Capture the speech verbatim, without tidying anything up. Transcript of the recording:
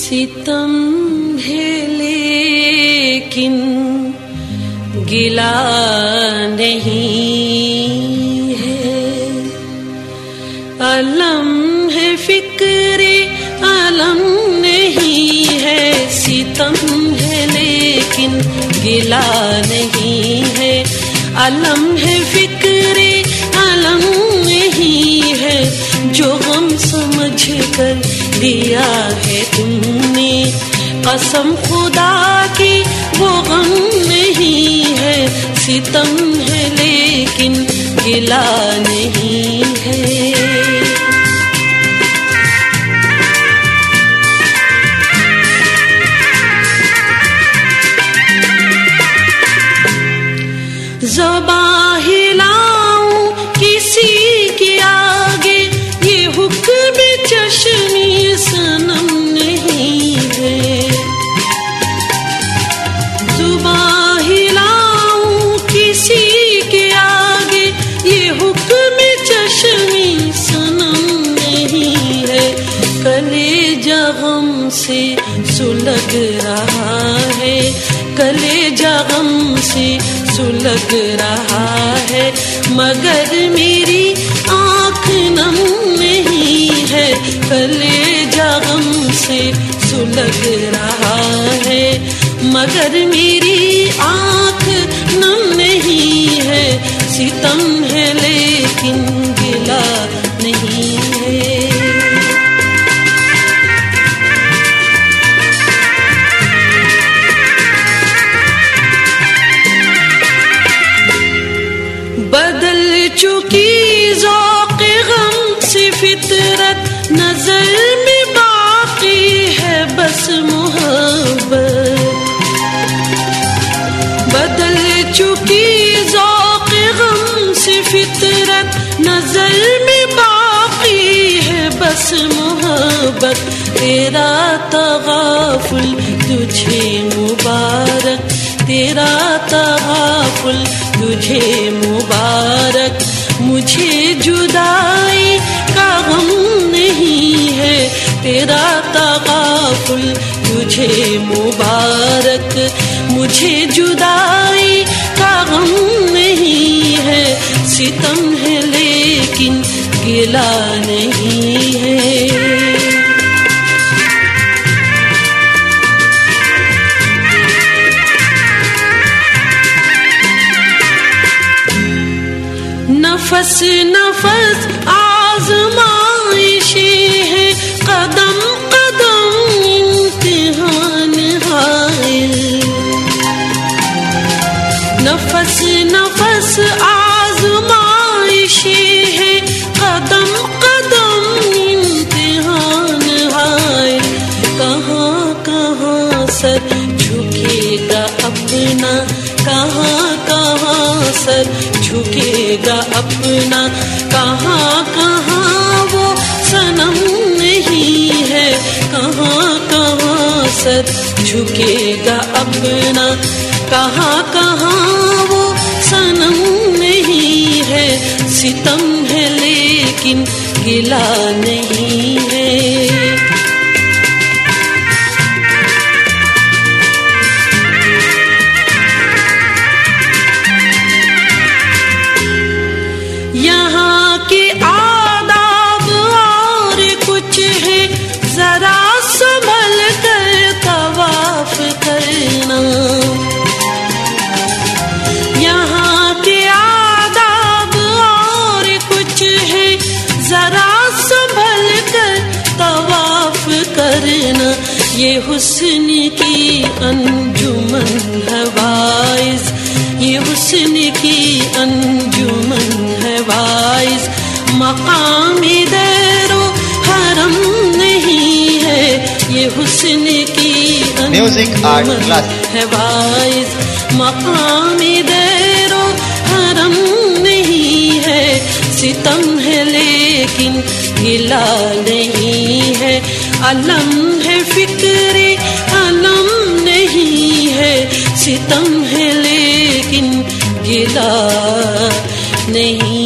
ستم ہے لیکن گلا نہیں ہے، علم ہے فکر علم نہیں ہے، ستم ہے لیکن گلا نہیں ہے، علم ہے فکر علم نہیں ہے، جو غم سمجھ کر دیا ہے تم نے قسم خدا کی وہ غم نہیں ہے، ستم ہے لیکن گلا نہیں ہے۔ زباں ہلاؤں کسی کے آگے یہ حکم چشمی صنم نہیں ہے، زباں ہلاؤں کسی کے آگے یہ حکم چشمی صنم نہیں ہے، کلیجہ غم سے سلگ رہا ہے، کلیجہ غم سے سلگ رہا ہے، مگر میری آنکھ نم نہیں ہے، کلیجہ غم سے سلگ رہا ہے، مگر میری آنکھ نم نہیں ہے، ستم ہے لیکن گلا نہیں ہے۔ بدل چکی ذوق غم سے فطرت، نظر میں باقی ہے بس محبت، بدل چکی ذوق غم سے فطرت، نظر میں باقی ہے بس محبت، تیرا تغافل تجھے مبارک، تیرا تغافل تجھے مبارک، مجھے جدائی کا غم نہیں ہے، تیرا تغافل تجھے مبارک، مجھے جدائی کا غم نہیں ہے، ستم ہے لیکن گلا نہیں ہے۔ نفس نفس آزمائشیں ہیں، قدم قدم امتحان حائل، نفس نفس آزمائشیں ہیں، قدم قدم امتحان حائل، کہاں کہاں سر جھکے گا اپنا، کہاں کہاں سر جھکے گا اپنا، کہاں کہاں وہ صنم نہیں ہے، کہاں کہاں سر جھکے گا اپنا، کہاں کہاں وہ صنم نہیں ہے، ستم ہے لیکن گلا نہیں ہے۔ یہاں کے آداب اور کچھ ہے، ذرا سنبھل کر طواف کرنا، یہاں کے آداب اور کچھ ہے، ذرا سنبھل کر طواف کرنا، یہ حسن کی انجمن ہے واعظ، یہ حسن کی انجمن ہے واعظ، مقام دیر و حرم نہیں ہے، یہ حسن کی انجمن ہے واعظ، مقام دیر و حرم نہیں ہے، ستم ہے لیکن گلا نہیں ہے، علم ہے فکر علم نہیں ہے، ستم ہے لیکن گلا نہیں